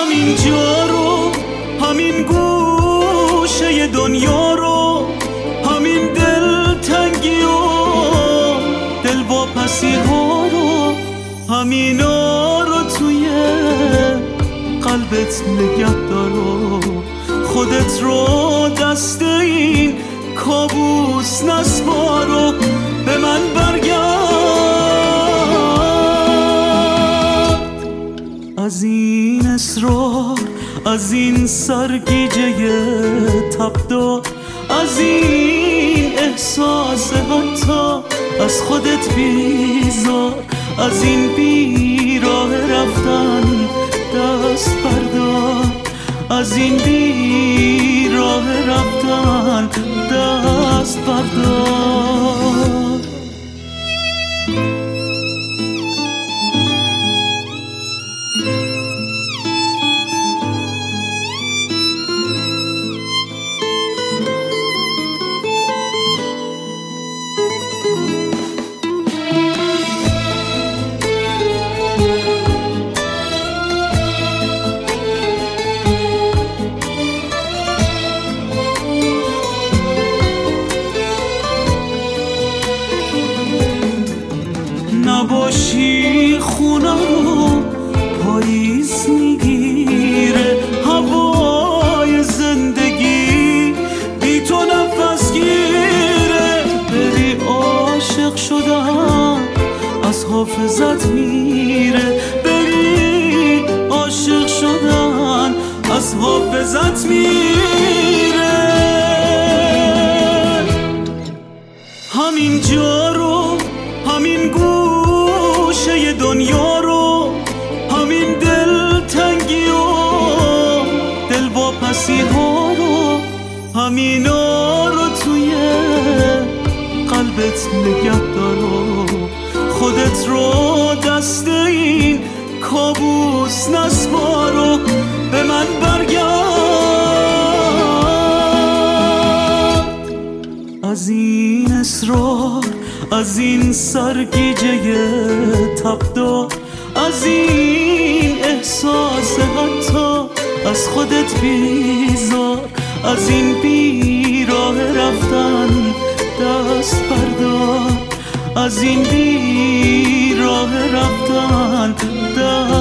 همین جا رو، همین گوشه دنیا رو، همین دلتنگی و دلواپسی ها رو، همینا رو توی قلبت نگه دار و خودت رو دست این کابوس نسپار و به من برگرد. از این اصرار، از این سرگیجه تبدار، از این احساس حتی از خودت بیزار، از این بیراه رفتن دست بردار، از این بیراه رفتن دست بردار. نباشی خونه رو پاییز میگیره، هوای زندگی بی تو نفس گیره. بری عاشق شدن از حافظت میره، بری عاشق شدن از حافظت میره. همین جا رو، همین گوشه دنیا رو، همین دلتنگی و دلواپسی ها رو، همینا رو توی قلبت نگه دار و خودت رو دست این کابوس نسپار و به من برگرد. از این اصرار، از این سرگیجه تبدار، از این احساس حتی از خودت بیزار، از این بیراه رفتن دست بردار، از این بیراه رفتن دست